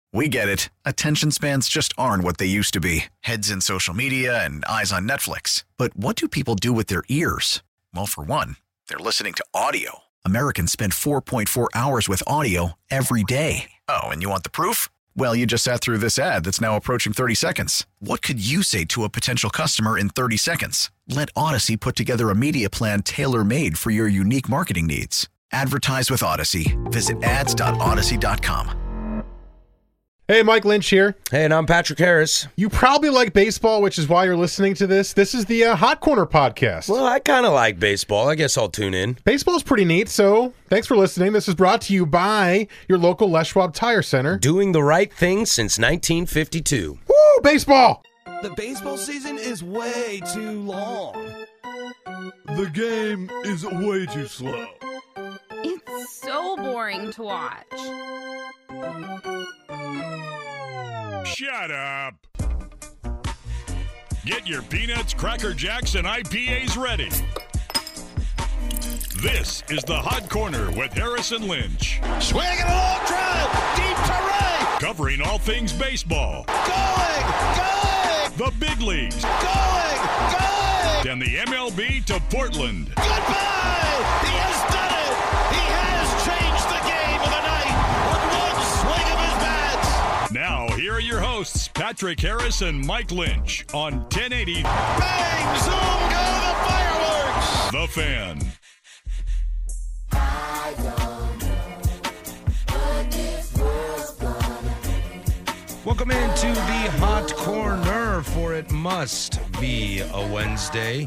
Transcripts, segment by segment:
We get it. Attention spans just aren't what they used to be. Heads in social media and eyes on Netflix. But what do people do with their ears? Well, for one, they're listening to audio. Americans spend 4.4 hours with audio every day. Oh, and you want the proof? Well, you just sat through this ad that's now approaching 30 seconds. What could you say to a potential customer in 30 seconds? Let Odyssey put together a media plan tailor-made for your unique marketing needs. Advertise with Odyssey. Visit ads.odyssey.com. Hey, Mike Lynch here. Hey, and I'm Patrick Harris. You probably like baseball, which is why you're listening to this. This is the Hot Corner podcast. Well, I kind of like baseball. I guess I'll tune in. Baseball's pretty neat, so thanks for listening. This is brought to you by your local Les Schwab Tire Center. Doing the right thing since 1952. Woo, baseball! The baseball season is way too long. The game is way too slow. It's so boring to watch. Shut up. Get your peanuts, Cracker Jacks, and IPAs ready. This is the Hot Corner with Harrison Lynch. Swinging a long drive, deep to right. Covering all things baseball. Going. The big leagues. Going. And the MLB to Portland. Goodbye. He has done it. He has changed the game of the night with one swing of his bat. Now, here are your hosts, Patrick Harris and Mike Lynch on 1080. Bang, zoom, go the fireworks. The Fan. Welcome into the Hot Corner, for it must be a Wednesday.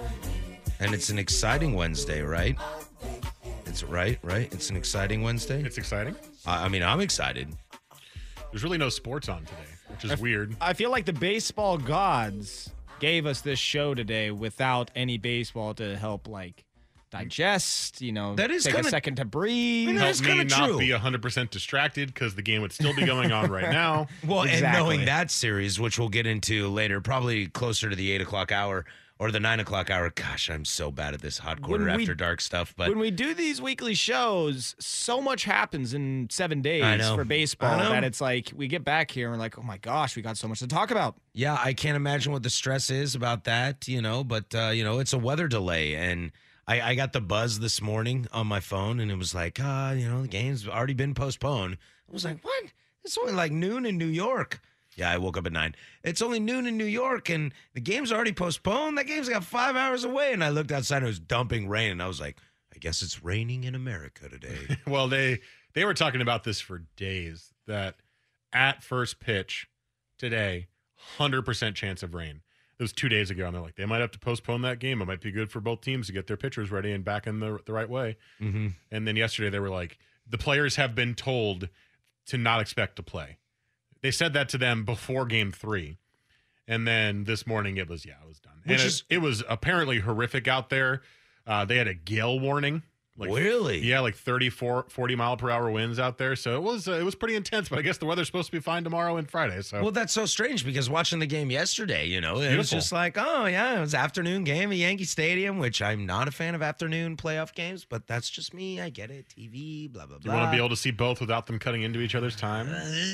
And it's an exciting Wednesday, right? It's right? It's an exciting Wednesday? It's exciting. I mean, I'm excited. There's really no sports on today, which is weird. I feel like the baseball gods gave us this show today without any baseball to help, like, digest, That is take kinda, a second to breathe. I mean, Help me not true. be 100% distracted because the game would still be going on right now. Well, Exactly. and knowing that series, which we'll get into later, probably closer to the 8 o'clock hour or the 9 o'clock hour. Gosh, I'm so bad at this Hot Corner after dark stuff. But when we do these weekly shows, so much happens in 7 days I know. for baseball I know. that it's like we get back here and we're like, oh my gosh, we got so much to talk about. yeah, I can't imagine what the stress is about that, but, it's a weather delay. And I got the buzz this morning on my phone, and it was like, the game's already been postponed. I was like, what? It's only like noon in New York. Yeah, I woke up at 9. It's only noon in New York, and the game's already postponed. That game's got 5 hours away. And I looked outside, and it was dumping rain. And I was like, I guess it's raining in America today. Well, they were talking about this for days, that at first pitch today, 100% chance of rain. It was 2 days ago, and they're like, they might have to postpone that game. It might be good for both teams to get their pitchers ready and back in the right way. Mm-hmm. And then yesterday, they were like, the players have been told to not expect to play. They said that to them before game 3. And then this morning, it was done. It was apparently horrific out there. They had a gale warning. Really? Yeah, like 34, 40 mile per hour winds out there. So it was pretty intense, but I guess the weather's supposed to be fine tomorrow and Friday. So Well, that's so strange because watching the game yesterday, it was beautiful. just like, oh, yeah, it was afternoon game at Yankee Stadium, which I'm not a fan of afternoon playoff games, but that's just me. I get it. TV, blah, blah, you blah. want to be able to see both without them cutting into each other's time.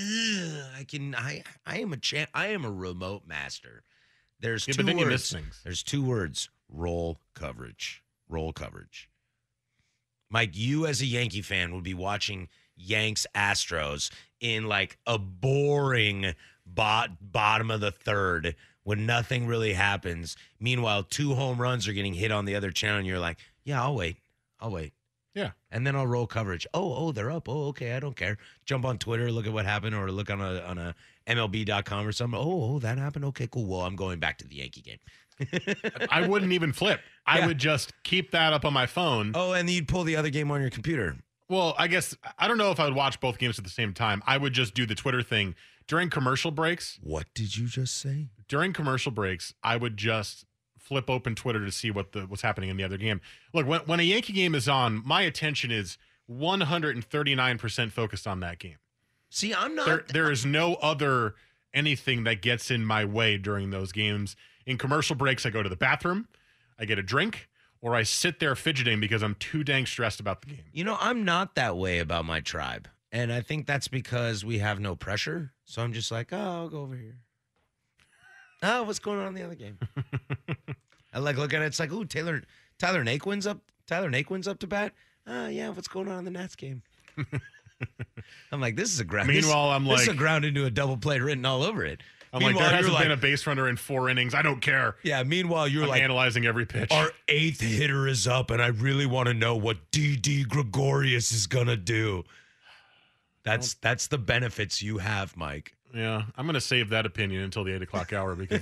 I am a remote master. There's Yeah, two but then words. you miss things. There's 2 words. Roll coverage. Roll coverage. Mike, you as a Yankee fan would be watching Yanks Astros in like a boring bottom of the third when nothing really happens. Meanwhile, 2 home runs are getting hit on the other channel, and you're like, yeah, I'll wait. Yeah. And then I'll roll coverage. Oh, they're up. Oh, okay, I don't care. Jump on Twitter, look at what happened, or look on a MLB.com or something. Oh, that happened? Okay, cool. Well, I'm going back to the Yankee game. I wouldn't even flip. I would just keep that up on my phone. Oh, and you'd pull the other game on your computer. Well, I guess, I don't know if I would watch both games at the same time. I would just do the Twitter thing. During commercial breaks, What did you just say? I would just flip open Twitter to see what's happening in the other game. Look, when a Yankee game is on, my attention is 139% focused on that game. See, I'm not. There is no other anything that gets in my way during those games. In commercial breaks, I go to the bathroom, I get a drink, or I sit there fidgeting because I'm too dang stressed about the game. I'm not that way about my tribe. And I think that's because we have no pressure. So I'm just like, oh, I'll go over here. Oh, what's going on in the other game? I like look at it. It's like, ooh, Tyler Naquin's up. Tyler Naquin's up to bat. Yeah, what's going on in the Nats game? I'm like, this is a ground. Meanwhile, this is a ground into a double play written all over it. I'm like, there hasn't been a base runner in 4 innings. I don't care. Yeah. Meanwhile, you're I'm like analyzing every pitch. Our 8th hitter is up, and I really want to know what D.D. Gregorius is gonna do. That's the benefits you have, Mike. Yeah, I'm going to save that opinion until the 8 o'clock hour because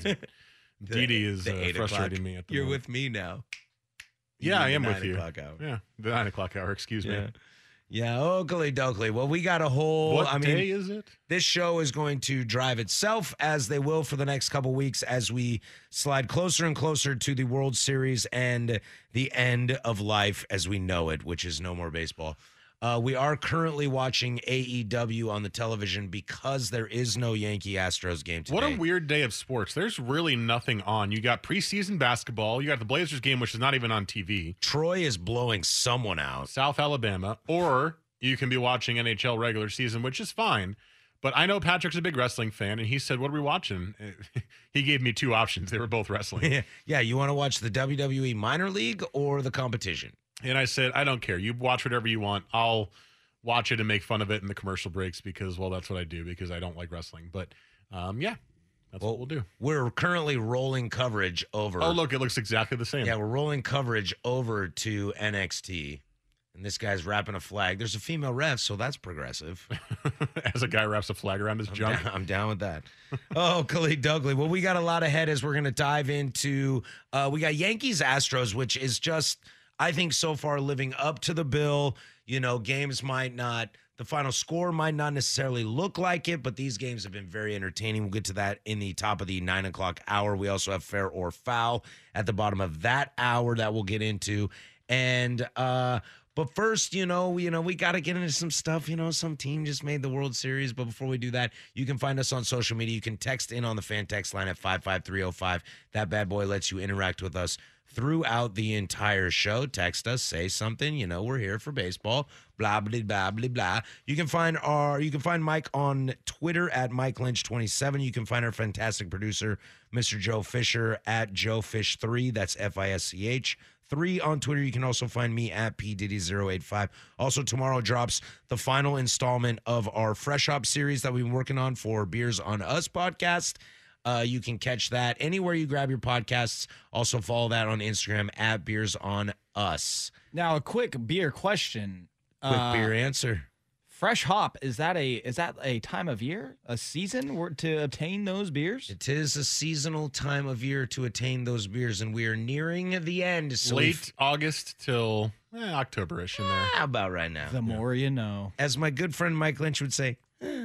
Didi is frustrating me at the moment. With me now. Yeah, I am with you. 9 o'clock hour. Yeah, the 9 o'clock hour. Excuse me. Yeah, Oakley Dokley. Well, we got a whole. What day is it? This show is going to drive itself, as they will for the next couple weeks, as we slide closer and closer to the World Series and the end of life as we know it, which is no more baseball. We are currently watching AEW on the television because there is no Yankee-Astros game today. What a weird day of sports. There's really nothing on. You got preseason basketball. You got the Blazers game, which is not even on TV. Troy is blowing someone out. South Alabama. Or you can be watching NHL regular season, which is fine. But I know Patrick's a big wrestling fan, and he said, what are we watching? He gave me 2 options. They were both wrestling. Yeah, you want to watch the WWE Minor League or the competition? And I said, I don't care. You watch whatever you want. I'll watch it and make fun of it in the commercial breaks because, well, that's what I do because I don't like wrestling. But, yeah, that's what we'll do. We're currently rolling coverage over. Oh, look, it looks exactly the same. Yeah, we're rolling coverage over to NXT. And this guy's wrapping a flag. There's a female ref, so that's progressive. As a guy wraps a flag around his junk. I'm down with that. Oh, Khalid Douglas. Well, we got a lot ahead as we're going to dive into. We got Yankees-Astros, which is just, I think, so far living up to the bill. You know, games might not, the final score might not necessarily look like it, but these games have been very entertaining. We'll get to that in the top of the 9 o'clock hour. We also have Fair or Foul at the bottom of that hour that we'll get into. And, but first, we got to get into some stuff. Some team just made the World Series. But before we do that, you can find us on social media. You can text in on the fan text line at 55305. That bad boy lets you interact with us throughout the entire show. Text us, say something. We're here for baseball. Blah, blah, blah, blah, blah. You can find Mike on Twitter at MikeLynch27. You can find our fantastic producer, Mr. Joe Fisher, at JoeFish3. That's FISCH. 3 on Twitter. You can also find me at PDiddy085. Also, tomorrow drops the final installment of our Fresh Hop series that we've been working on for Beers on Us podcast. You can catch that anywhere you grab your podcasts. Also, follow that on Instagram at Beers on Us. Now, a quick beer question. Quick beer answer. Fresh Hop, is that a time of year, a season to obtain those beers? It is a seasonal time of year to attain those beers, and we are nearing the end. So late August till October-ish in there. How about right now? The more you know. As my good friend Mike Lynch would say.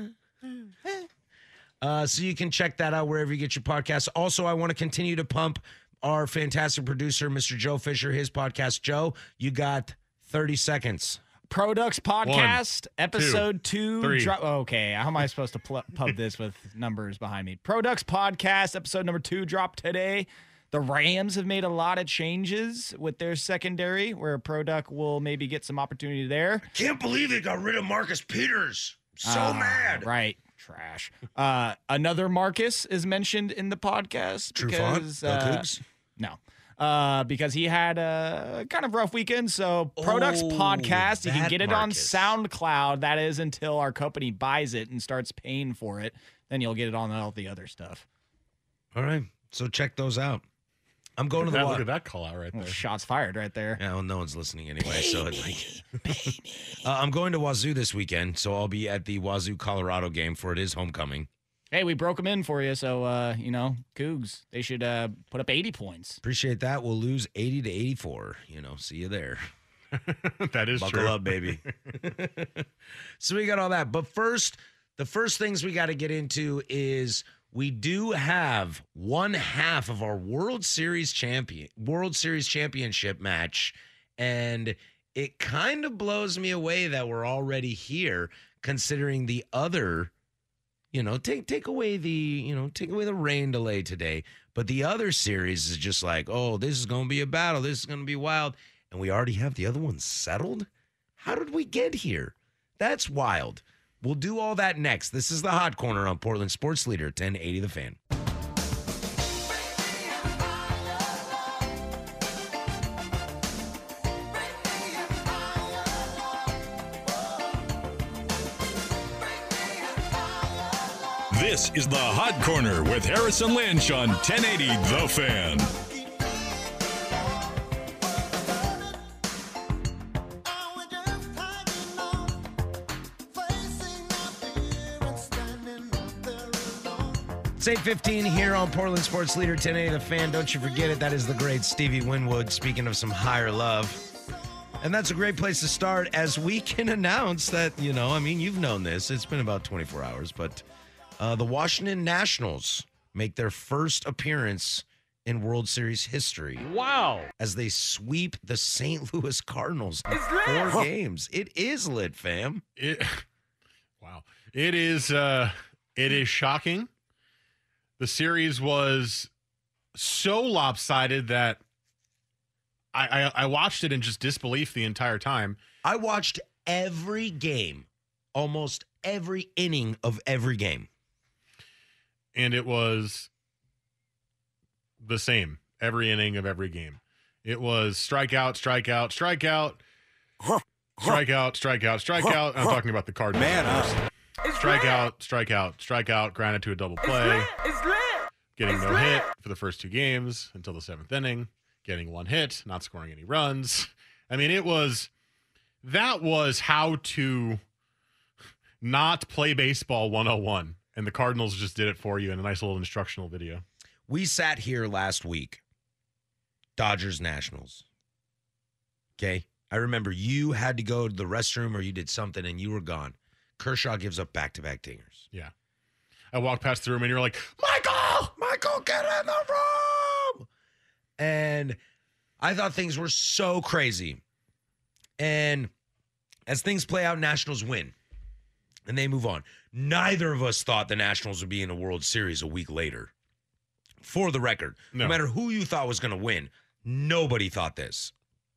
So you can check that out wherever you get your podcasts. Also, I want to continue to pump our fantastic producer, Mr. Joe Fisher, his podcast. Joe, you got 30 seconds. Produx Podcast, 1, episode 2, 2. 3. Okay, how am I supposed to pub this with numbers behind me? Produx Podcast, episode number 2 dropped today. The Rams have made a lot of changes with their secondary, where Product will maybe get some opportunity there. Can't believe they got rid of Marcus Peters. So mad. Right. Trash. Another Marcus is mentioned in the podcast. Trufant? No. Because he had a kind of rough weekend. So Produx Podcast, you can get it on SoundCloud. That is until our company buys it and starts paying for it. Then you'll get it on all the other stuff. All right. So check those out. I'm going to the Look at that call out right there. Shots fired right there. Yeah, well, no one's listening anyway. So it's like, I'm going to Wazoo this weekend, so I'll be at the Wazoo Colorado game for it is homecoming. Hey, we broke them in for you, so Cougs, they should put up 80 points. Appreciate that. We'll lose 80 to 84. See you there. That is Buckle true. up, baby. So we got all that, but first, the first things we got to get into is we do have one half of our World Series championship match, and it kind of blows me away that we're already here, considering the other. Take away the rain delay today. But the other series is just like, oh, this is going to be a battle. This is going to be wild. And we already have the other one settled? How did we get here? That's wild. We'll do all that next. This is the Hot Corner on Portland Sports Leader 1080 The Fan. This is the Hot Corner with Harrison Lynch on 1080 The Fan. It's 8:15 here on Portland Sports Leader 1080 The Fan. Don't you forget it. That is the great Stevie Winwood, speaking of some higher love. And that's a great place to start as we can announce that, you've known this. It's been about 24 hours, but the Washington Nationals make their first appearance in World Series history. Wow. As they sweep the St. Louis Cardinals in 4 games. It is lit, fam. Wow. It is shocking. The series was so lopsided that I watched it in just disbelief the entire time. I watched every game, almost every inning of every game. And it was the same every inning of every game. It was strikeout, strikeout, strikeout, strikeout, strikeout, strikeout. I'm talking about the Cardinals. Strikeout, strikeout, strikeout, grounded to a double play. Getting no hit for the first 2 games until the 7th inning. Getting 1 hit, not scoring any runs. I mean, that was how to not play baseball 101. And the Cardinals just did it for you in a nice little instructional video. We sat here last week, Dodgers Nationals. Okay? I remember you had to go to the restroom or you did something and you were gone. Kershaw gives up back-to-back dingers. Yeah. I walked past the room and you were like, Michael, get in the room! And I thought things were so crazy. And as things play out, Nationals win. And they move on. Neither of us thought the Nationals would be in a World Series a week later. For the record, no matter who you thought was going to win, nobody thought this.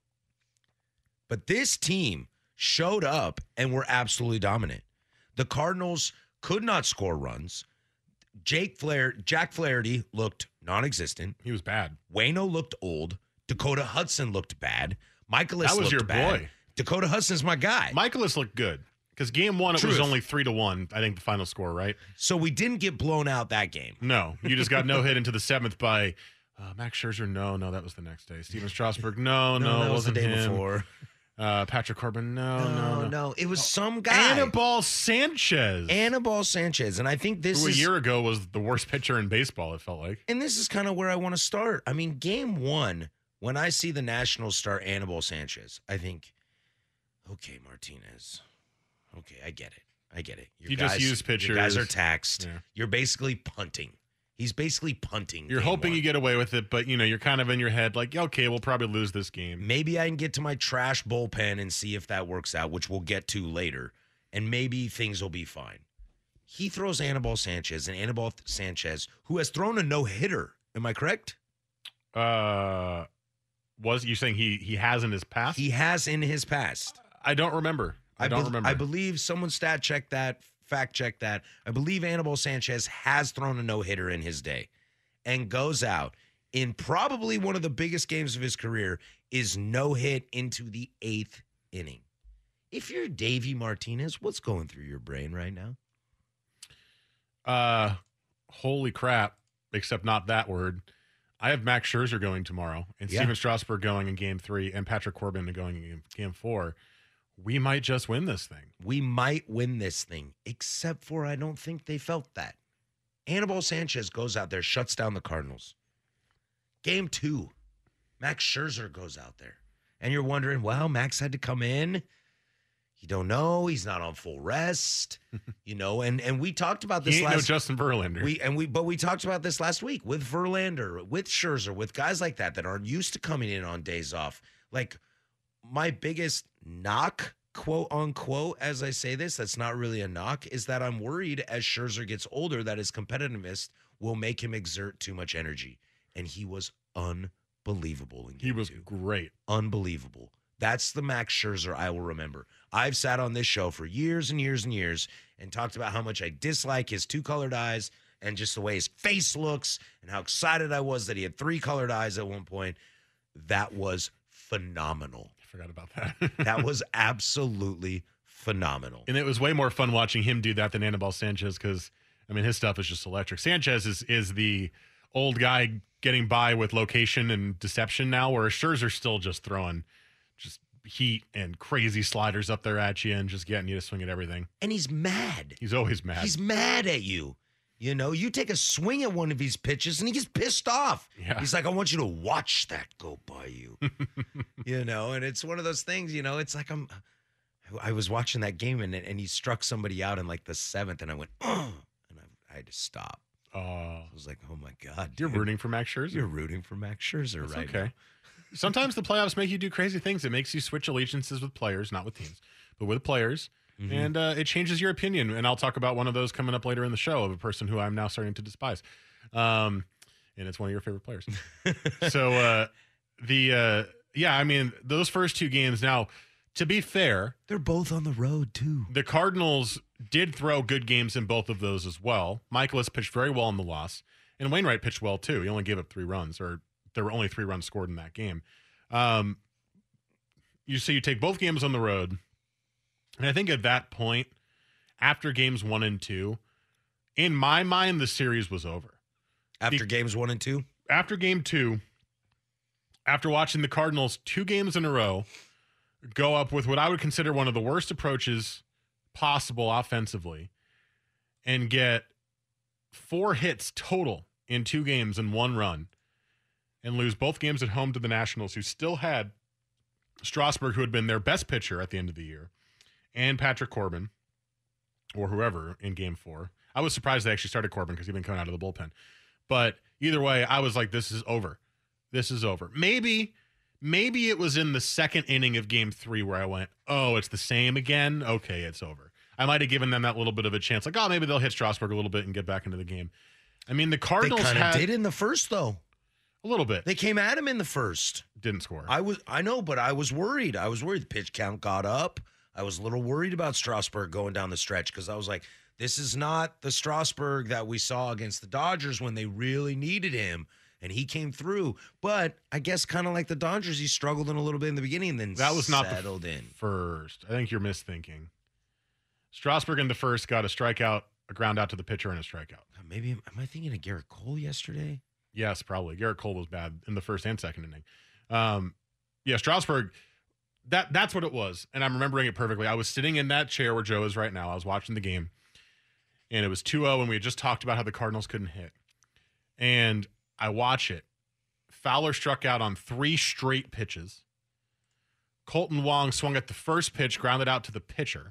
But this team showed up and were absolutely dominant. The Cardinals could not score runs. Jack Flaherty looked non-existent. He was bad. Waino looked old. Dakota Hudson looked bad. Michaelis looked bad. That was your boy. Dakota Hudson's my guy. Michaelis looked good. Because game 1, it was only 3-1, I think, the final score, right? So we didn't get blown out that game. No. You just got no hit into the 7th by Max Scherzer. No, that was the next day. Steven Strasburg. No, it wasn't the day him. Before. Patrick Corbin. No. It was some guy. Anibal Sanchez. And I think who a year ago was the worst pitcher in baseball, it felt like. And this is kind of where I want to start. I mean, game 1, when I see the Nationals start Anibal Sanchez, I think, okay, Martinez. Okay, I get it. You just use pitchers. You guys are taxed. Yeah. You're basically punting. He's basically punting. You're hoping you get away with it, but, you're kind of in your head like, okay, we'll probably lose this game. Maybe I can get to my trash bullpen and see if that works out, which we'll get to later, and maybe things will be fine. He throws Anibal Sanchez, who has thrown a no-hitter. Am I correct? Was you saying he has in his past? He has in his past. I don't remember. I don't remember. I believe someone fact checked that. I believe Anibal Sanchez has thrown a no-hitter in his day and goes out in probably one of the biggest games of his career, is no-hit into the 8th inning. If you're Davey Martinez, what's going through your brain right now? Holy crap, except not that word. I have Max Scherzer going tomorrow and Steven Strasburg going in game 3 and Patrick Corbin going in game 4. We might just win this thing. We might win this thing, except for I don't think they felt that. Anibal Sanchez goes out there, shuts down the Cardinals. Game 2, Max Scherzer goes out there. And you're wondering, well, Max had to come in. You don't know. He's not on full rest. And we talked about this he ain't no Justin Verlander. We talked about this last week with Verlander, with Scherzer, with guys like that aren't used to coming in on days off. Like, my biggest knock, quote unquote, as I say this, that's not really a knock, is that I'm worried as Scherzer gets older that his competitiveness will make him exert too much energy. And he was unbelievable in game 2. He was great. Unbelievable. That's the Max Scherzer I will remember. I've sat on this show for years and years and years and talked about how much I dislike his 2-colored eyes and just the way his face looks and how excited I was that he had 3-colored eyes at one point. That was phenomenal. I forgot about that. That was absolutely phenomenal. And it was way more fun watching him do that than Anibal Sanchez because, I mean, his stuff is just electric. Sanchez is the old guy getting by with location and deception now, whereas Scherzer's still just throwing just heat and crazy sliders up there at you and just getting you to swing at everything. And he's mad. He's always mad. He's mad at you. You know, you take a swing at one of these pitches and he gets pissed off. Yeah. He's like, I want you to watch that go by you. You know, and it's one of those things, you know, it's like I was watching that game and he struck somebody out in like the 7th and I went, oh, and I had to stop. I was like, oh my God. You're rooting for Max Scherzer? You're rooting for Max Scherzer. That's right okay. now. Sometimes the playoffs make you do crazy things. It makes you switch allegiances with players, not with teams, but with players. Mm-hmm. And it changes your opinion. And I'll talk about one of those coming up later in the show of a person who I'm now starting to despise. And it's one of your favorite players. So I mean, those first 2 games now, to be fair, they're both on the road too. The Cardinals did throw good games in both of those as well. Michaelis pitched very well in the loss, and Wainwright pitched well too. He only gave up 3 runs, or there were only 3 runs scored in that game. You take both games on the road, and I think at that point, after games 1 and 2, in my mind, the series was over. After games 1 and 2? After game 2, after watching the Cardinals 2 games in a row go up with what I would consider one of the worst approaches possible offensively and get 4 hits total in 2 games and 1 run and lose both games at home to the Nationals, who still had Strasburg, who had been their best pitcher at the end of the year, and Patrick Corbin, or whoever, in game 4. I was surprised they actually started Corbin because he'd been coming out of the bullpen. But either way, I was like, this is over. This is over. Maybe it was in the 2nd inning of game 3 where I went, oh, it's the same again? Okay, it's over. I might have given them that little bit of a chance. Like, oh, maybe they'll hit Strasburg a little bit and get back into the game. I mean, the Cardinals they kind of did in the first, though. A little bit. They came at him in the first. Didn't score. I know, but I was worried. The pitch count got up. I was a little worried about Strasburg going down the stretch because I was like, this is not the Strasburg that we saw against the Dodgers when they really needed him. And he came through. But I guess kind of like the Dodgers, he struggled in a little bit in the beginning and then that was not settled the in. First. I think you're misthinking. Strasburg in the first got a strikeout, a ground out to the pitcher, and a strikeout. Maybe, am I thinking of Garrett Cole yesterday? Yes, probably. Garrett Cole was bad in the first and second inning. Strasburg, that's what it was. And I'm remembering it perfectly. I was sitting in that chair where Joe is right now. I was watching the game. And it was 2-0, and we had just talked about how the Cardinals couldn't hit. And I watch it. Fowler struck out on 3 straight pitches. Colton Wong swung at the first pitch, grounded out to the pitcher.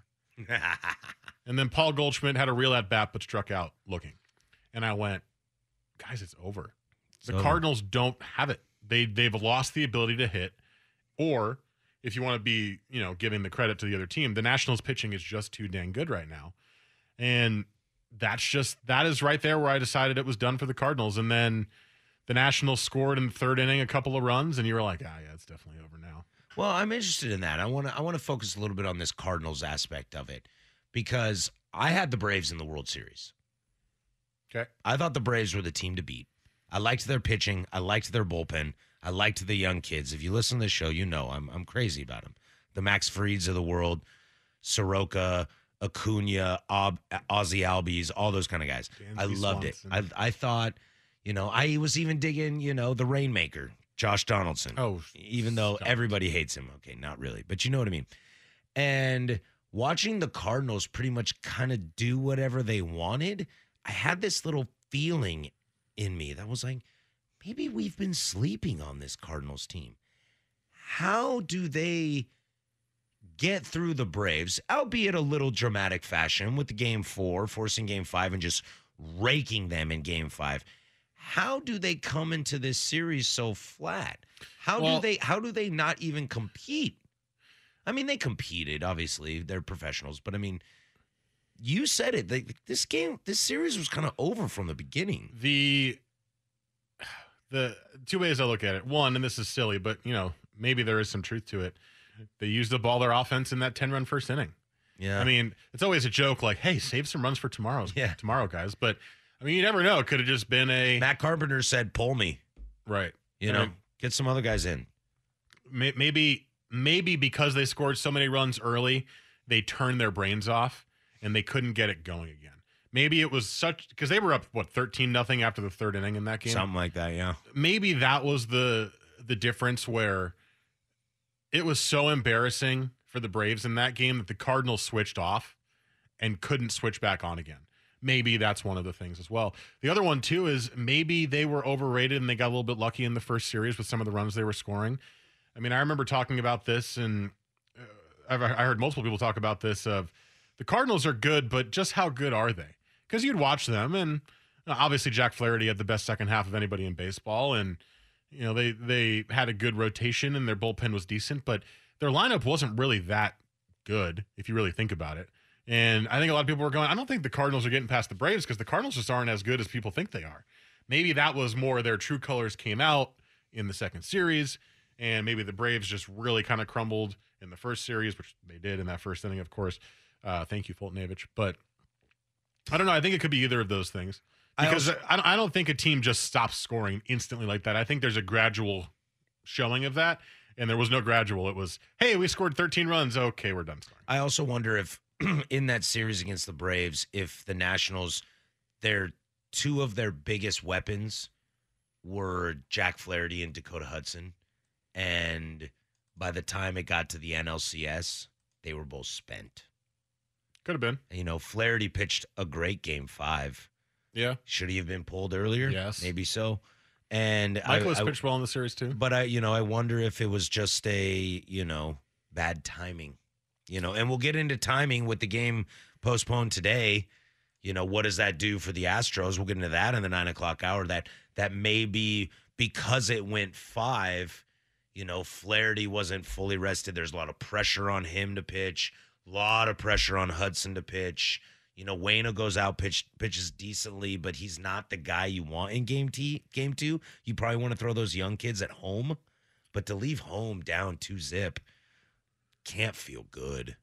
And then Paul Goldschmidt had a real at-bat, but struck out looking. And I went, guys, it's over. The Cardinals don't have it. They've lost the ability to hit. Or, if you want to be, giving the credit to the other team, the Nationals pitching is just too dang good right now. And that is right there where I decided it was done for the Cardinals. And then the Nationals scored in the 3rd inning a couple of runs, and you were like, yeah, it's definitely over now. Well, I'm interested in that. I want to focus a little bit on this Cardinals aspect of it because I had the Braves in the World Series. Okay. I thought the Braves were the team to beat. I liked their pitching. I liked their bullpen. I liked the young kids. If you listen to the show, you know I'm crazy about them. The Max Frieds of the world, Soroka, Acuna, Ozzy Albies, all those kind of guys. I loved it. I thought, I was even digging, the Rainmaker, Josh Donaldson. Oh, even though everybody hates him. Okay, not really, but you know what I mean. And watching the Cardinals pretty much kind of do whatever they wanted, I had this little feeling in me that was like, maybe we've been sleeping on this Cardinals team. How do they get through the Braves, albeit a little dramatic fashion with the game 4, forcing game 5 and just raking them in game 5? How do they come into this series so flat? How do they not even compete? I mean, they competed, obviously. They're professionals, but I mean, you said it. This series was kind of over from the beginning. The 2 ways I look at it. One, and this is silly, but maybe there is some truth to it. they used up all their offense in that 10-run first inning. Yeah. I mean, it's always a joke like, hey, save some runs for tomorrow, guys. But, I mean, you never know. It could have just been Matt Carpenter said, pull me. Right. Get some other guys in. Maybe because they scored so many runs early, they turned their brains off and they couldn't get it going again. Maybe it was because they were up, 13-0 after the third inning in that game? Something like that, yeah. Maybe that was the difference where it was so embarrassing for the Braves in that game that the Cardinals switched off and couldn't switch back on again. Maybe that's one of the things as well. The other one, too, is maybe they were overrated and they got a little bit lucky in the first series with some of the runs they were scoring. I mean, I remember talking about this, and I heard multiple people talk about this, of the Cardinals are good, but just how good are they? Because you'd watch them, and obviously Jack Flaherty had the best second half of anybody in baseball, and they had a good rotation, and their bullpen was decent, but their lineup wasn't really that good, if you really think about it. And I think a lot of people were going, I don't think the Cardinals are getting past the Braves because the Cardinals just aren't as good as people think they are. Maybe that was more their true colors came out in the second series, and maybe the Braves just really kind of crumbled in the first series, which they did in that first inning, of course. Thank you, Fultonavich. But I don't know. I think it could be either of those things. Because I don't think a team just stops scoring instantly like that. I think there's a gradual showing of that, and there was no gradual. It was, hey, we scored 13 runs. Okay, we're done scoring. I also wonder if in that series against the Braves, if the Nationals, two of their biggest weapons were Jack Flaherty and Dakota Hudson, and by the time it got to the NLCS, they were both spent. Could have been. Flaherty pitched a great Game 5. Yeah. Should he have been pulled earlier? Yes. Maybe so. And Michaelis pitched well in the series too. But I wonder if it was just a, bad timing. And we'll get into timing with the game postponed today. What does that do for the Astros? We'll get into that in the 9 o'clock hour. That may be because it went 5, Flaherty wasn't fully rested. There's a lot of pressure on him to pitch, a lot of pressure on Hudson to pitch. Waino goes out, pitches decently, but he's not the guy you want in game 2. You probably want to throw those young kids at home, but to leave home down 2-0 can't feel good.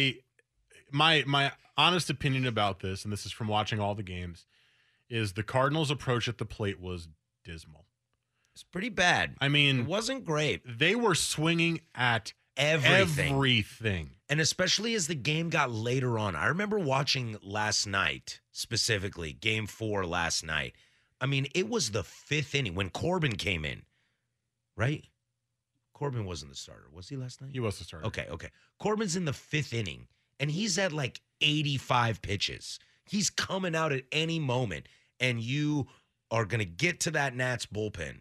My honest opinion about this, and this is from watching all the games, is the Cardinals' approach at the plate was dismal. It's pretty bad. I mean, it wasn't great. They were swinging at everything. And especially as the game got later on. I remember watching last night, specifically, Game 4 last night. I mean, it was the 5th inning when Corbin came in, right? Corbin wasn't the starter. Was he last night? He was the starter. Okay. Corbin's in the 5th inning, and he's at like 85 pitches. He's coming out at any moment, and you are going to get to that Nats bullpen,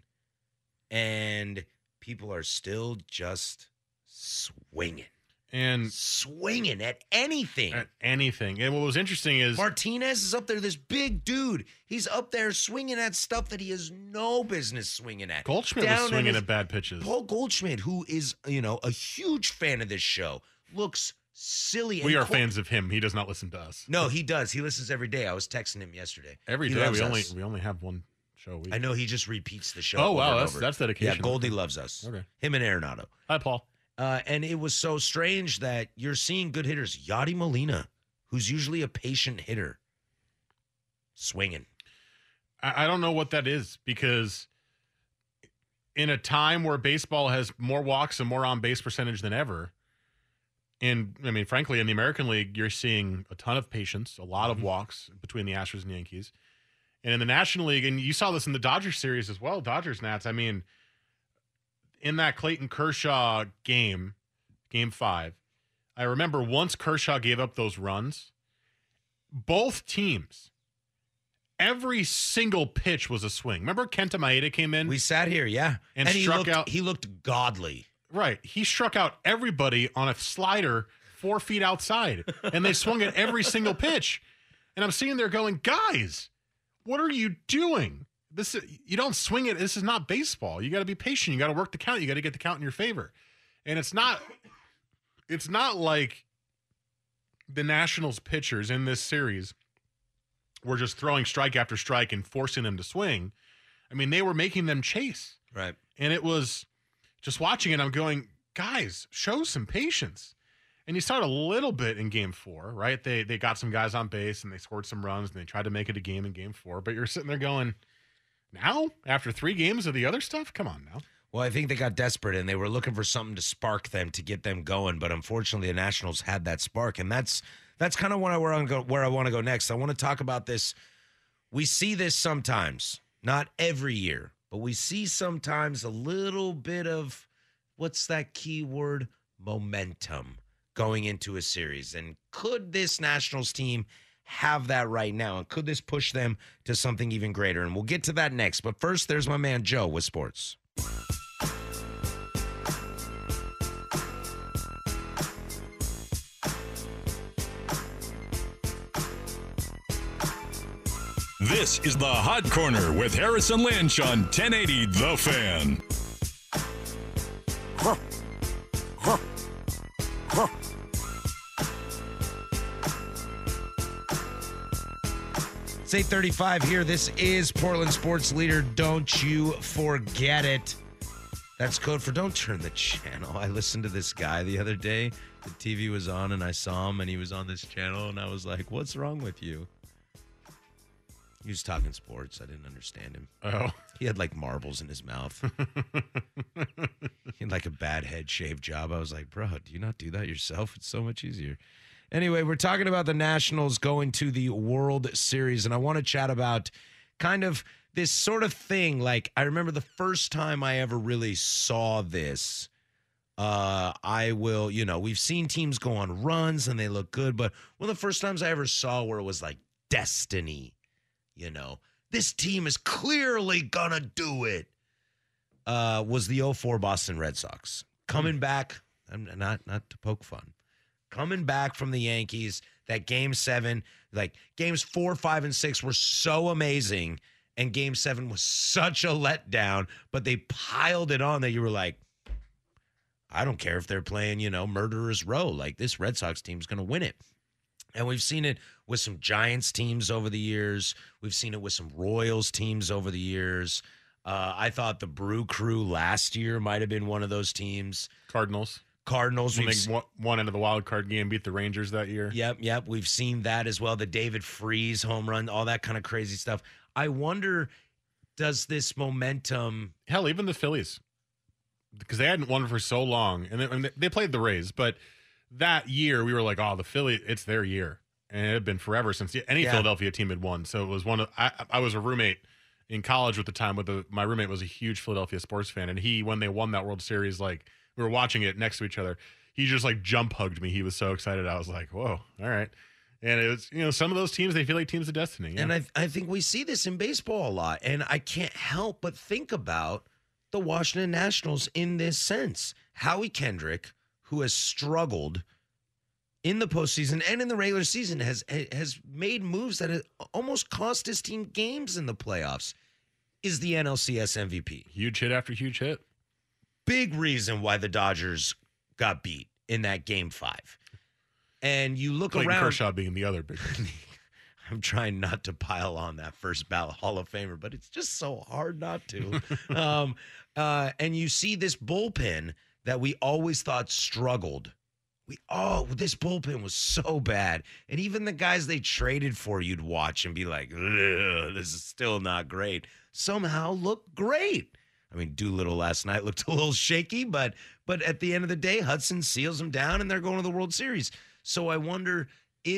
and people are still just swinging at anything. And what was interesting is Martinez is up there, this big dude. He's up there swinging at stuff that he has no business swinging at. Goldschmidt was swinging at bad pitches. Paul Goldschmidt, who is, a huge fan of this show, looks silly. We are fans of him. He does not listen to us. No, he does. He listens every day. I was texting him yesterday. Every day. We only have one show a week. I know he just repeats the show. Oh, wow. That's dedication. Yeah, Goldie loves us. Okay. Him and Arenado. Hi, Paul. And it was so strange that you're seeing good hitters. Yadi Molina, who's usually a patient hitter, swinging. I don't know what that is, because in a time where baseball has more walks and more on-base percentage than ever, and, I mean, frankly, in the American League, you're seeing a ton of patience, a lot of walks between the Astros and Yankees. And in the National League, and you saw this in the Dodgers series as well, Dodgers-Nats, I mean, in that Clayton Kershaw game, Game 5, I remember once Kershaw gave up those runs, both teams, every single pitch was a swing. Remember Kenta Maeda came in? We sat here, yeah. And struck out. He looked godly. Right. He struck out everybody on a slider 4 feet outside, and they swung at every single pitch. And I'm sitting there going, guys, what are you doing? You don't swing it. This is not baseball. You got to be patient. You got to work the count. You got to get the count in your favor. And it's not like the Nationals pitchers in this series were just throwing strike after strike and forcing them to swing. I mean, they were making them chase. Right. And it was just watching it, I'm going, guys, show some patience. And you saw it a little bit in game 4, right? They got some guys on base and they scored some runs and they tried to make it a game in game 4. But you're sitting there going, now, after 3 games of the other stuff? Come on now. Well, I think they got desperate and they were looking for something to spark them, to get them going. But unfortunately, the Nationals had that spark. And that's kind of where I want to go next. I want to talk about this. We see this sometimes, not every year, but we see sometimes a little bit of, what's that key word? Momentum going into a series. And could this Nationals team have that right now? And could this push them to something even greater? And we'll get to that next. But first, there's my man Joe with sports. This is the Hot Corner with Harrison Lynch on 1080 The Fan. It's 8:35 here. This is Portland Sports Leader. Don't you forget it. That's code for don't turn the channel. I listened to this guy the other day. The TV was on and I saw him and he was on this channel and I was like, what's wrong with you? He was talking sports. I didn't understand him. Oh. He had like marbles in his mouth. He had like a bad head shave job. I was like, bro, do you not do that yourself? It's so much easier. Anyway, we're talking about the Nationals going to the World Series, and I want to chat about kind of this sort of thing. Like, I remember the first time I ever really saw this. We've seen teams go on runs and they look good, but one of the first times I ever saw where it was like destiny. This team is clearly gonna do it. Was the 2004 Boston Red Sox coming back? Not to poke fun, coming back from the Yankees. That Game 7, like games 4, 5, and 6 were so amazing, and Game 7 was such a letdown. But they piled it on that you were like, I don't care if they're playing, Murderers Row. Like, this Red Sox team's gonna win it. And we've seen it with some Giants teams over the years. We've seen it with some Royals teams over the years. I thought the Brew Crew last year might have been one of those teams. Cardinals. When they won into the wild card game, beat the Rangers that year. Yep. We've seen that as well. The David Freese home run, all that kind of crazy stuff. I wonder, does this momentum... Hell, even the Phillies. Because they hadn't won for so long. And they played the Rays, but... That year, we were like, oh, the Philly, it's their year. And it had been forever since any Philadelphia team had won. So it was I was a roommate in college at the time. My roommate was a huge Philadelphia sports fan. And when they won that World Series, like, we were watching it next to each other. He just, like, jump hugged me. He was so excited. I was like, whoa, all right. And it was, some of those teams, they feel like teams of destiny. Yeah. And I think we see this in baseball a lot. And I can't help but think about the Washington Nationals in this sense. Howie Kendrick, who has struggled in the postseason and in the regular season, has made moves that have almost cost his team games in the playoffs, is the NLCS MVP. Huge hit after huge hit. Big reason why the Dodgers got beat in that Game 5. And you look Clayton around. Kershaw being the other big one. I'm trying not to pile on that first ballot Hall of Famer, but it's just so hard not to. And you see this bullpen that we always thought struggled. This bullpen was so bad. And even the guys they traded for, you'd watch and be like, this is still not great. Somehow look great. I mean, Doolittle last night looked a little shaky, but at the end of the day, Hudson seals them down and they're going to the World Series. So I wonder,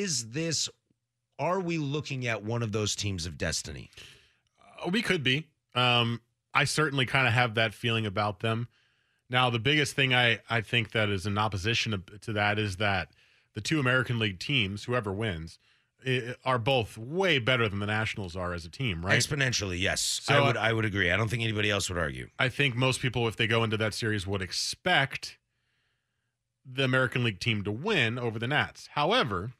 are we looking at one of those teams of destiny? We could be. I certainly kind of have that feeling about them. Now, the biggest thing I think that is in opposition to that is that the two American League teams, whoever wins, are both way better than the Nationals are as a team, right? Exponentially, yes. So, I would agree. I don't think anybody else would argue. I think most people, if they go into that series, would expect the American League team to win over the Nats. However,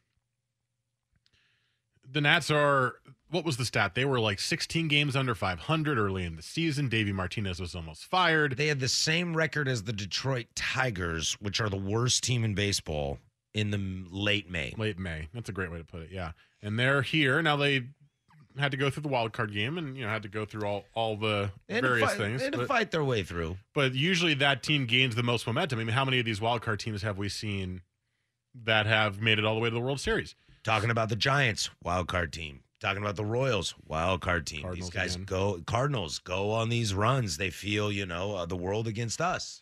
the Nats are, what was the stat? They were like 16 games under 500 early in the season. Davey Martinez was almost fired. They had the same record as the Detroit Tigers, which are the worst team in baseball, in the late May. Late May. That's a great way to put it, yeah. And they're here. Now, they had to go through the wild card game and had to go through all the various things. They had to fight their way through. But usually that team gains the most momentum. I mean, how many of these wild card teams have we seen that have made it all the way to the World Series? Talking about the Giants, wild card team. Talking about the Royals, wild card team. Cardinals these guys again. Cardinals go on these runs. They feel, the world against us.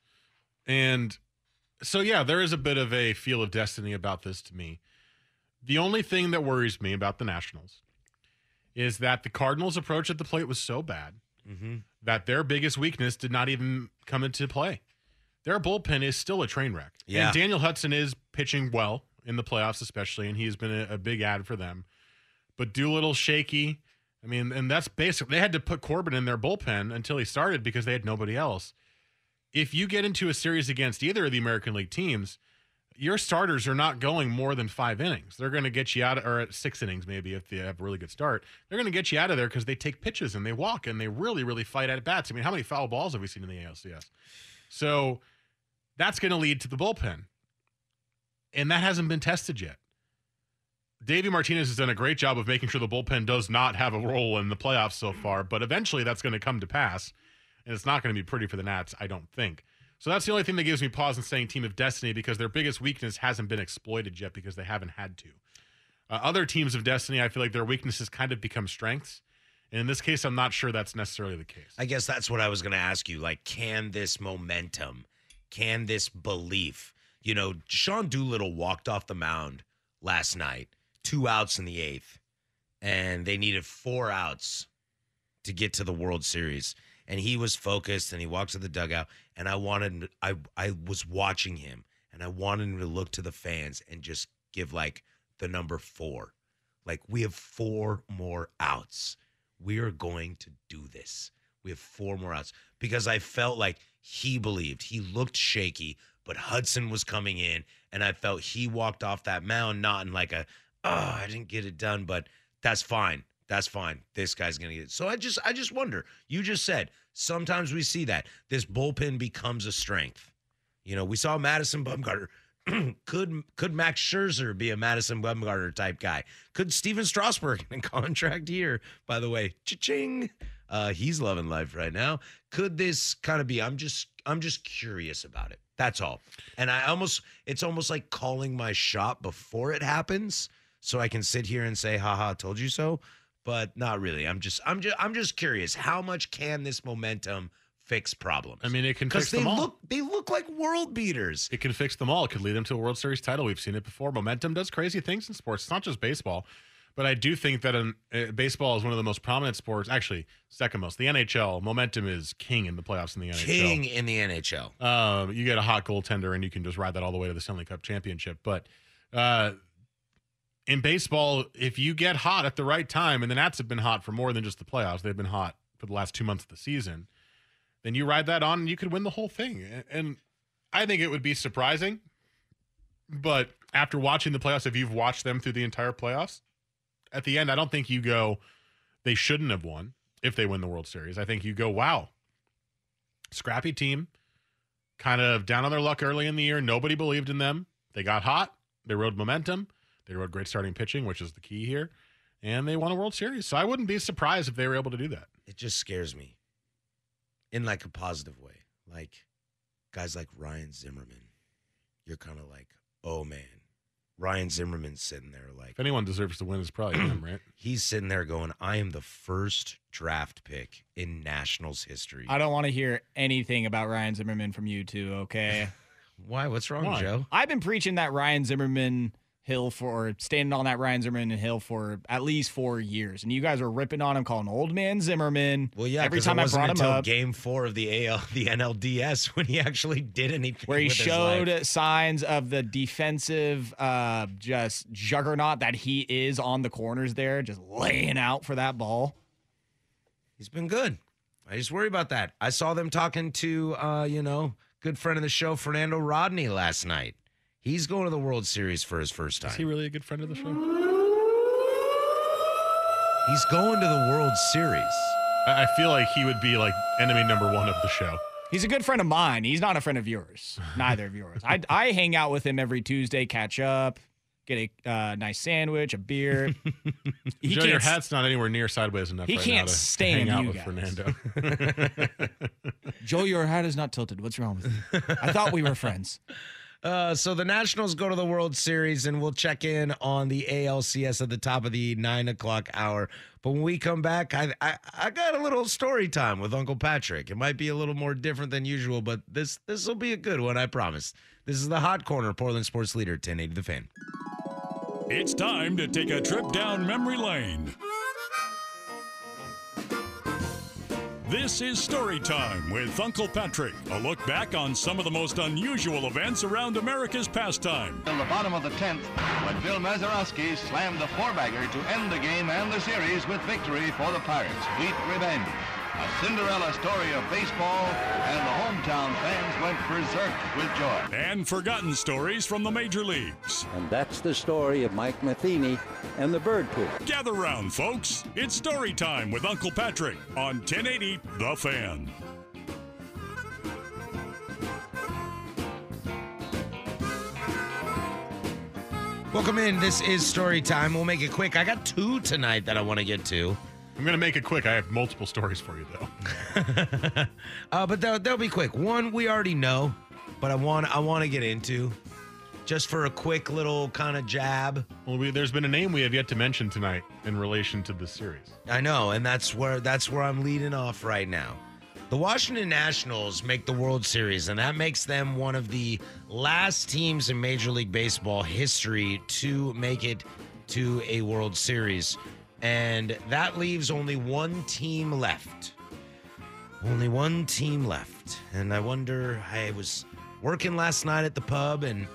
And so, yeah, there is a bit of a feel of destiny about this to me. The only thing that worries me about the Nationals is that the Cardinals' approach at the plate was so bad that their biggest weakness did not even come into play. Their bullpen is still a train wreck. Yeah. And Daniel Hudson is pitching well in the playoffs especially, and he's been a big add for them. But Doolittle shaky. I mean, and that's basic. They had to put Corbin in their bullpen until he started because they had nobody else. If you get into a series against either of the American League teams, your starters are not going more than 5 innings. They're going to get you out, or 6 innings maybe if they have a really good start. They're going to get you out of there because they take pitches and they walk and they really, really fight at bats. I mean, how many foul balls have we seen in the ALCS? So that's going to lead to the bullpen. And that hasn't been tested yet. Davey Martinez has done a great job of making sure the bullpen does not have a role in the playoffs so far, but eventually that's going to come to pass, and it's not going to be pretty for the Nats, I don't think. So that's the only thing that gives me pause in saying team of destiny, because their biggest weakness hasn't been exploited yet because they haven't had to. Other teams of destiny, I feel like their weaknesses kind of become strengths, and in this case, I'm not sure that's necessarily the case. I guess that's what I was going to ask you. Like, can this momentum, can this belief, Sean Doolittle walked off the mound last night, 2 outs in the 8th, and they needed 4 outs to get to the World Series. And he was focused, and he walked to the dugout, and I was watching him, and I wanted him to look to the fans and just give, like, the number 4. Like, we have 4 more outs. We are going to do this. We have 4 more outs. Because I felt like he believed. He looked shaky, but Hudson was coming in, and I felt he walked off that mound not in like I didn't get it done, but that's fine. That's fine. This guy's going to get it. So I just wonder. You just said sometimes we see that. This bullpen becomes a strength. We saw Madison Bumgarner. Could Max Scherzer be a Madison Bumgarner type guy? Could Steven Strasburg in contract here, by the way? Cha-ching. He's loving life right now. Could this kind of be? I'm just curious about it. That's all. And it's almost like calling my shot before it happens, so I can sit here and say, "Haha, told you so." But not really. I'm just curious. How much can this momentum fix problems? I mean, it can fix them all. They look like world beaters. It can fix them all. It could lead them to a World Series title. We've seen it before. Momentum does crazy things in sports. It's not just baseball. But I do think that baseball is one of the most prominent sports. Actually, second most. The NHL, momentum is king in the playoffs in the NHL. King in the NHL. You get a hot goaltender, and you can just ride that all the way to the Stanley Cup championship. But in baseball, if you get hot at the right time, and the Nats have been hot for more than just the playoffs, they've been hot for the last 2 months of the season, then you ride that on, and you could win the whole thing. And I think it would be surprising. But after watching the playoffs, if you've watched them through the entire playoffs, at the end, I don't think you go, they shouldn't have won if they win the World Series. I think you go, wow, scrappy team, kind of down on their luck early in the year. Nobody believed in them. They got hot. They rode momentum. They rode great starting pitching, which is the key here. And they won a World Series. So I wouldn't be surprised if they were able to do that. It just scares me in like a positive way. Like guys like Ryan Zimmerman, you're kind of like, oh, man. Ryan Zimmerman's sitting there like... If anyone deserves to win, it's probably him, right? He's sitting there going, I am the first draft pick in Nationals history. I don't want to hear anything about Ryan Zimmerman from you two, okay? Why? What's wrong, Why? Joe? I've been preaching that Ryan Zimmerman hill standing on that Ryan Zimmerman hill for at least 4 years. And you guys are ripping on him, calling old man Zimmerman. Well, yeah, every time I brought him up. Game 4 of the NLDS when he actually did anything. Where he with his showed life. signs of the defensive just juggernaut that he is on the corners there, just laying out for that ball. He's been good. I just worry about that. I saw them talking to, good friend of the show, Fernando Rodney last night. He's going to the World Series for his first time. Is he really a good friend of the show? He's going to the World Series. I feel like he would be like enemy number 1 of the show. He's a good friend of mine. He's not a friend of yours. Neither of yours. I hang out with him every Tuesday, catch up. get a nice sandwich, a beer. Joe, your hat's not anywhere near sideways enough. He right can't now to stand hang out you with guys. Fernando. Joe, your hat is not tilted. What's wrong with you? I thought we were friends. So the Nationals go to the World Series, and we'll check in on the ALCS at the top of the 9 o'clock hour. But when we come back, I got a little story time with Uncle Patrick. It might be a little more different than usual, but this will be a good one, I promise. This is the Hot Corner, Portland Sports Leader, 1080 The Fan. It's time to take a trip down memory lane. This is Story Time with Uncle Patrick. A look back on some of the most unusual events around America's pastime. Till the bottom of the 10th, when Bill Mazeroski slammed the four-bagger to end the game and the series with victory for the Pirates. Sweet revenge. A Cinderella story of baseball, and the hometown fans went berserk with joy. And forgotten stories from the major leagues. And that's the story of Mike Matheny and the Bird Pool. Gather round, folks. It's Story Time with Uncle Patrick on 1080 The Fan. Welcome in. This is Story Time. We'll make it quick. I got 2 tonight that I want to get to. I'm going to make it quick. I have multiple stories for you, though. But they'll be quick. One we already know, but I want to get into just for a quick little kind of jab. Well, there's been a name we have yet to mention tonight in relation to this series. I know, and that's where I'm leading off right now. The Washington Nationals make the World Series, and that makes them one of the last teams in Major League Baseball history to make it to a World Series. And that leaves only one team left. Only one team left. And I wonder, I was working last night at the pub, and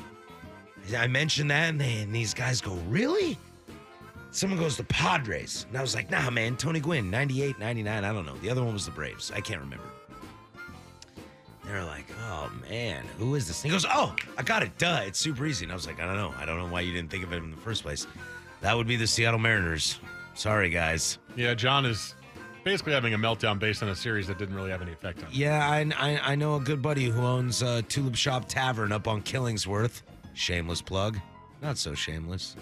I mentioned that, and these guys go, really? Someone goes, the Padres. And I was like, nah, man, Tony Gwynn, 98, 99, I don't know. The other one was the Braves. I can't remember. They're like, oh, man, who is this? And he goes, oh, I got it, duh, it's super easy. And I was like, I don't know. I don't know why you didn't think of it in the first place. That would be the Seattle Mariners. Sorry, guys. Yeah, John is basically having a meltdown based on a series that didn't really have any effect on him. Yeah, I know a good buddy who owns Tulip Shop Tavern up on Killingsworth. Shameless plug. Not so shameless.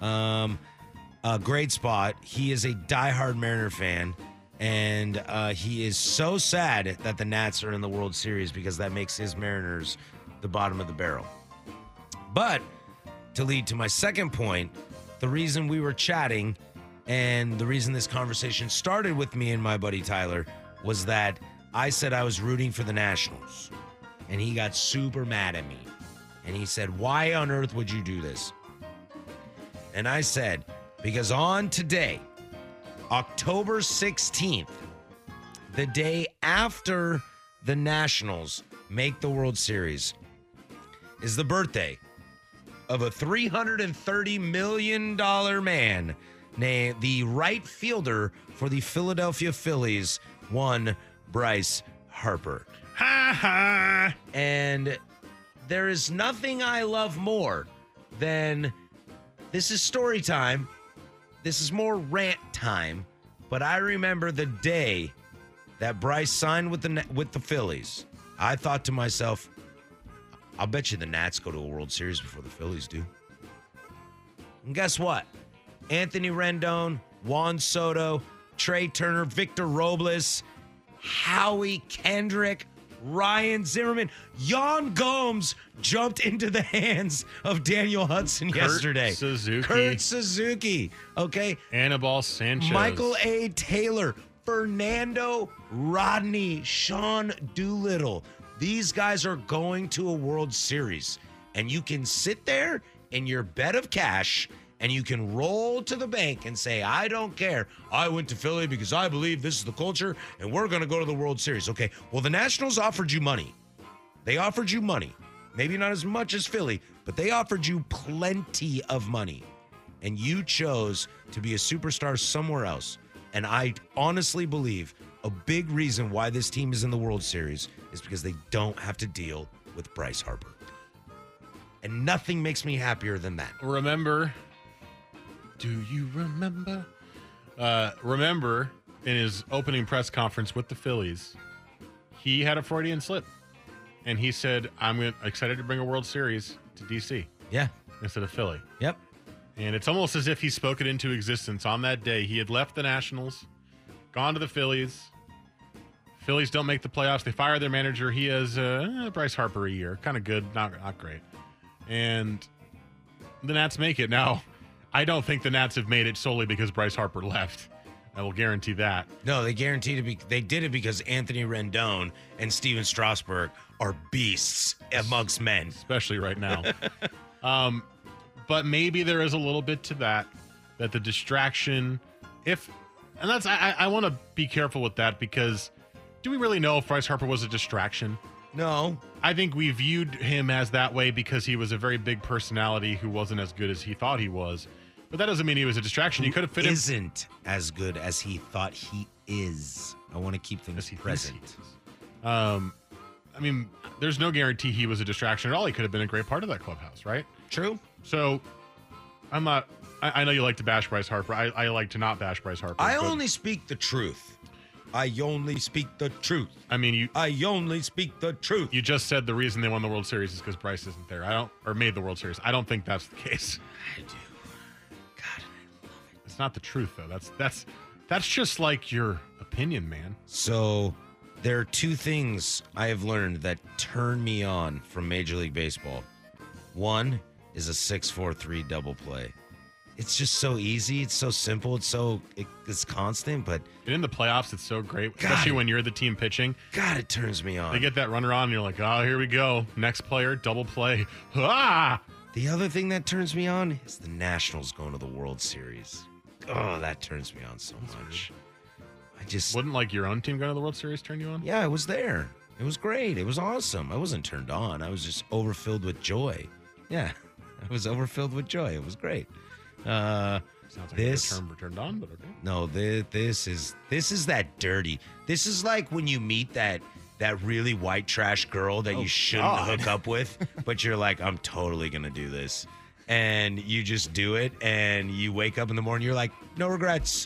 A great spot. He is a diehard Mariner fan, and he is so sad that the Nats are in the World Series because that makes his Mariners the bottom of the barrel. But to lead to my second point, the reason we were chatting and the reason this conversation started with me and my buddy Tyler was that I said I was rooting for the Nationals, and he got super mad at me. And he said, why on earth would you do this? And I said, because on today, October 16th, the day after the Nationals make the World Series, is the birthday of a $330 million man named the right fielder for the Philadelphia Phillies, one Bryce Harper. Ha ha! And there is nothing I love more than, this is story time, this is more rant time, but I remember the day that Bryce signed with the Phillies. I thought to myself, I'll bet you the Nats go to a World Series before the Phillies do. And guess what? Anthony Rendon, Juan Soto, Trey Turner, Victor Robles, Howie Kendrick, Ryan Zimmerman, Yan Gomes jumped into the hands of Daniel Hudson yesterday. Kurt Suzuki, okay? Anibal Sanchez. Michael A. Taylor, Fernando Rodney, Sean Doolittle. These guys are going to a World Series, and you can sit there in your bed of cash and you can roll to the bank and say, I don't care. I went to Philly because I believe this is the culture, and we're going to go to the World Series. Okay, well, the Nationals offered you money. They offered you money. Maybe not as much as Philly, but they offered you plenty of money. And you chose to be a superstar somewhere else. And I honestly believe a big reason why this team is in the World Series is because they don't have to deal with Bryce Harper. And nothing makes me happier than that. Do you remember? Remember, in his opening press conference with the Phillies, he had a Freudian slip. And he said, I'm excited to bring a World Series to D.C. Yeah. instead of Philly. Yep. And it's almost as if he spoke it into existence on that day. He had left the Nationals, gone to the Phillies. Phillies don't make the playoffs. They fire their manager. He has Bryce Harper a year. Kind of good, not great. And the Nats make it. Now, I don't think the Nats have made it solely because Bryce Harper left. I will guarantee that. No, they they did it because Anthony Rendon and Steven Strasburg are beasts amongst men. Especially right now. But maybe there is a little bit to that the distraction, I want to be careful with that, because do we really know if Bryce Harper was a distraction? No. I think we viewed him as that way because he was a very big personality who wasn't as good as he thought he was. But that doesn't mean he was a distraction. He could have fit in. Isn't as good as he thought he is. I want to keep things present. I mean, there's no guarantee he was a distraction at all. He could have been a great part of that clubhouse, right? True. So I'm not. I know you like to bash Bryce Harper. I like to not bash Bryce Harper. I only speak the truth. I only speak the truth. I mean, I only speak the truth. You just said the reason they won the World Series is because Bryce isn't there. Or made the World Series. I don't think that's the case. I do. God, I love it. It's not the truth, though. That's just like your opinion, man. So there are two things I have learned that turn me on from Major League Baseball. One is a 6-4-3 double play. It's just so easy. It's so simple. It's constant, but and in the playoffs, it's so great, especially when you're the team pitching. God, it turns me on. They get that runner on, and you're like, oh, here we go. Next player, double play. Ah! The other thing that turns me on is the Nationals going to the World Series. Oh, that turns me on so much. Wouldn't like your own team going to the World Series turn you on? Yeah, I was there. It was great. It was awesome. I wasn't turned on. I was just overfilled with joy. Yeah, I was overfilled with joy. It was great. Sounds like a term for turned on, but okay. No, this is that dirty. This is like when you meet that really white trash girl that you shouldn't hook up with, but you're like, I'm totally gonna do this, and you just do it, and you wake up in the morning, you're like, no regrets.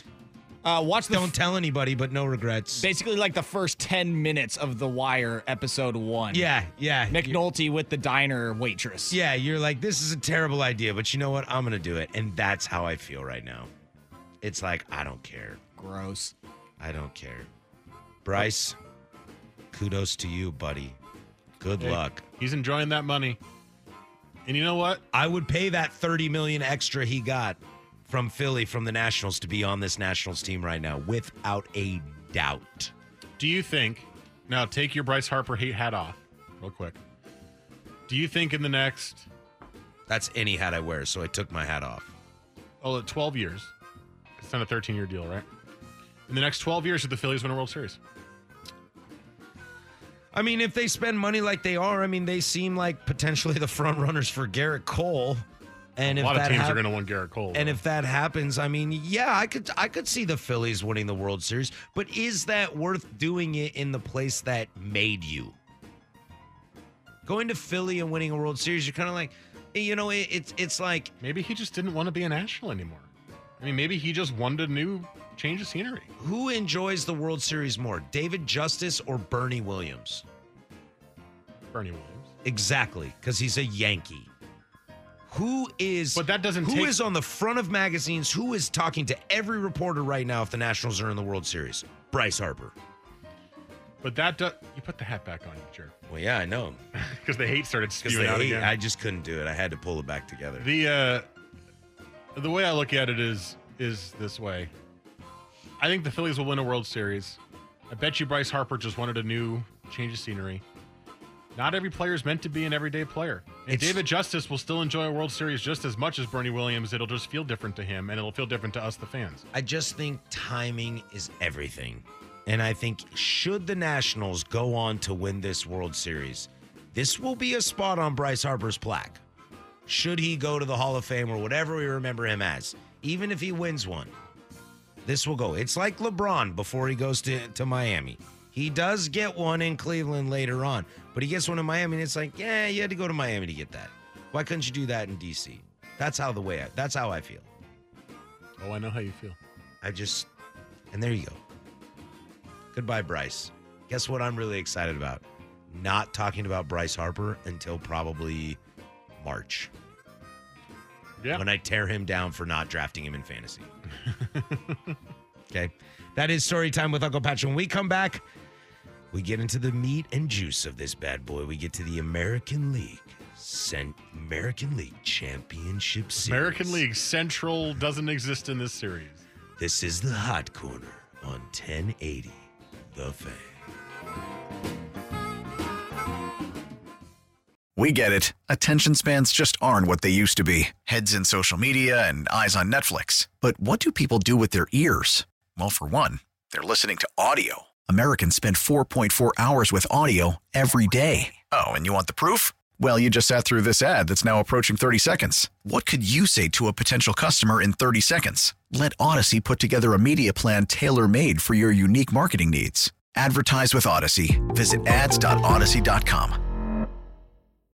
Don't tell anybody, but no regrets. Basically, like the first 10 minutes of The Wire, episode 1. Yeah. McNulty with the diner waitress. Yeah, you're like, this is a terrible idea, but you know what? I'm going to do it. And that's how I feel right now. It's like, I don't care. Gross. I don't care. Bryce, kudos to you, buddy. Good luck. He's enjoying that money. And you know what? I would pay that $30 million extra he got from Philly, from the Nationals, to be on this Nationals team right now, without a doubt. Do you think, now take your Bryce Harper hate hat off real quick. Do you think in the next... That's any hat I wear, so I took my hat off. 12 years. It's not a 13-year deal, right? In the next 12 years, should the Phillies win a World Series? I mean, if they spend money like they are, I mean, they seem like potentially the front runners for Garrett Cole. And a lot of teams are going to want Garrett Cole. And if that happens, I mean, yeah, I could see the Phillies winning the World Series. But is that worth doing it in the place that made you? Going to Philly and winning a World Series, you're kind of like, you know, it's like... Maybe he just didn't want to be a National anymore. I mean, maybe he just wanted a new change of scenery. Who enjoys the World Series more, David Justice or Bernie Williams? Bernie Williams. Exactly, because he's a Yankee. Who is on the front of magazines? Who is talking to every reporter right now if the Nationals are in the World Series? Bryce Harper. But you put the hat back on, you jerk. Well, yeah, I know. Because the hate started spewing out again. I just couldn't do it. I had to pull it back together. The way I look at it is this way. I think the Phillies will win a World Series. I bet you Bryce Harper just wanted a new change of scenery. Not every player is meant to be an everyday player. And David Justice will still enjoy a World Series just as much as Bernie Williams. It'll just feel different to him, and it'll feel different to us, the fans. I just think timing is everything. And I think should the Nationals go on to win this World Series, this will be a spot on Bryce Harper's plaque. Should he go to the Hall of Fame or whatever we remember him as, even if he wins one, this will go. It's like LeBron before he goes to Miami. He does get one in Cleveland later on, but he gets one in Miami, and it's like, yeah, you had to go to Miami to get that. Why couldn't you do that in D.C.? That's how I feel. Oh, I know how you feel. And there you go. Goodbye, Bryce. Guess what I'm really excited about? Not talking about Bryce Harper until probably March. when I tear him down for not drafting him in fantasy. Okay. That is story time with Uncle Patrick. When we come back, we get into the meat and juice of this bad boy. We get to the American League Championship Series. American League Central doesn't exist in this series. This is the Hot Corner on 1080 The Fan. We get it. Attention spans just aren't what they used to be. Heads in social media and eyes on Netflix. But what do people do with their ears? Well, for one, they're listening to audio. Americans spend 4.4 hours with audio every day. Oh, and you want the proof? Well, you just sat through this ad that's now approaching 30 seconds. What could you say to a potential customer in 30 seconds? Let Odyssey put together a media plan tailor-made for your unique marketing needs. Advertise with Odyssey. Visit ads.odyssey.com.